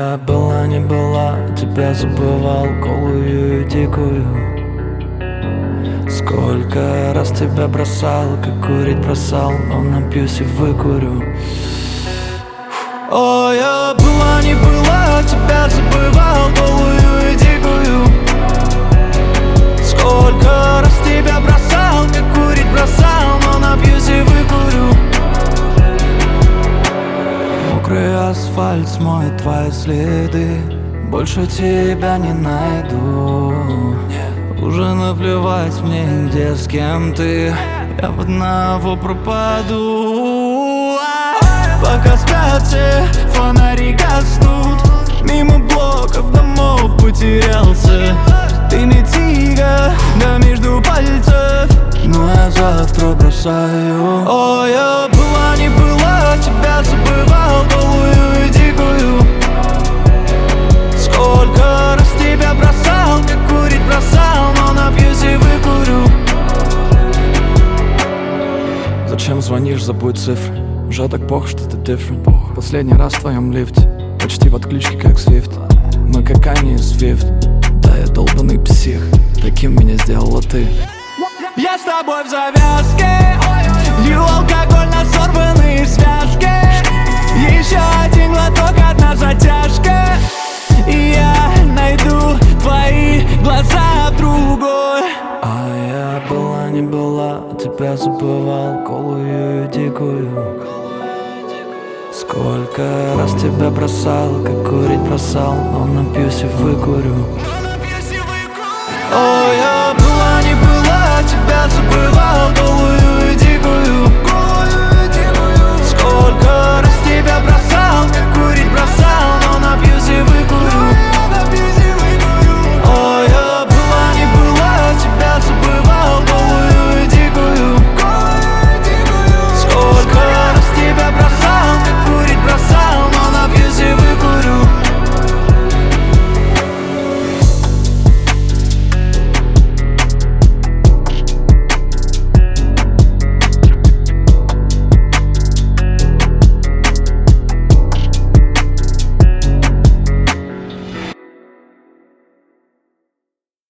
я была, не была, тебя забывал, голую и дикую. Сколько раз тебя бросал, как курить бросал, но напьюсь и выкурю. О, я была, не была, тебя забывал, голую и дикую. Сколько раз тебя бросал, как курить бросал, но напьюсь и выкурю. Мокрый асфальт смоет твои следы, больше тебя не найду. Уже наплевать мне, где с кем ты, я в одного пропаду. Пока спят все, фонари гаснут, мимо блоков домов потерялся. Ты не тига, да между пальцев, но я завтра бросаю. О, я была, не была, тебя забывал, голую и дикую. Сколько раз тебя бросал, как курить бросал, но напьюсь и выкурю. Зачем звонишь, забудь цифры, уже так плохо, что ты different. Последний раз в твоем лифте, почти в отключке, как Свифт. Мы как Ани и Свифт, да я долбаный псих, таким меня сделала ты. Я с тобой в завязке, лью алкоголь на сорванные связки. Еще один глоток, одна затяжка, и я найду твои глаза в другой. А я была, не была, тебя забывал, голую и дикую. Сколько раз тебя бросал, как курить бросал, но напьюсь и выкурю. О, я была, не была, тебя забывал, голую и дикую. Сколько раз тебя бросал,